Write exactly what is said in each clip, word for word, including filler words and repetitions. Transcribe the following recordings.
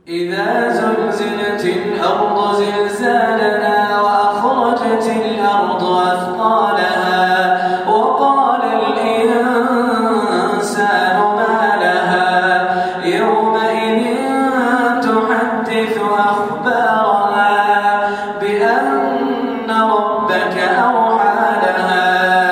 إذا زلزلت الأرض زلزالها وأخرجت الأرض أثقالها وقال الإنسان ما لها يومئذ تحدث أخبارها بأن ربك أوحى لها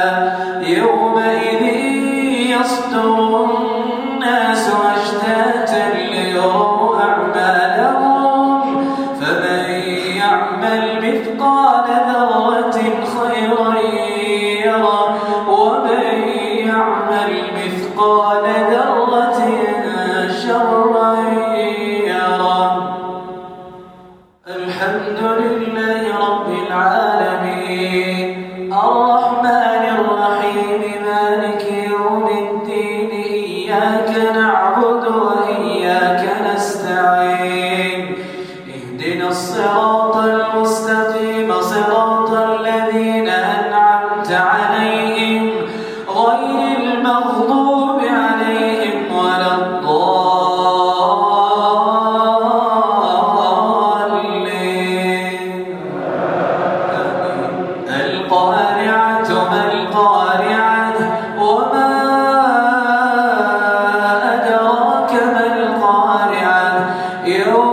يومئذ يصدر الناس أشتاتا ليروا أعمالهم فمن يعمل مثقال ذرة خيرا يره ومن يعمل مثقال ذرة شرا يره. الحمد لله رب العالمين الرحمن الرحيم مالك يوم الدين إياك نعبد وإياك نستعين اهدنا الصراط المستقيم صراط الذين أنعمت عليهم غير المغضوب عليهم ولا الضالين. القارعة ما القارعة وما أدراك ما القارعة يوم